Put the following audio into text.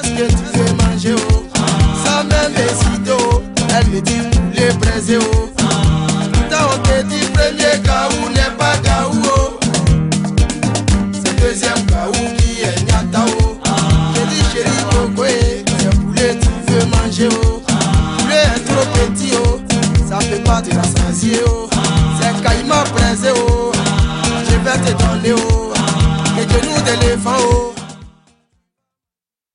qu'est-ce que tu veux manger, oh? Sans même hésiter, oh. Elle me dit poulet braisé, oh. Pourtant on te dit premier gaou n'est pas gaou, oh. C'est deuxième gaou qui est nyata, oh. Je dis chérie Coco, c'est poulet tu veux manger, oh. Poulet est trop petit, oh. Ça peut pas te rassasier, oh. C'est caïman braisé, oh. Je vais te donner, oh. Les genoux d'éléphant, oh.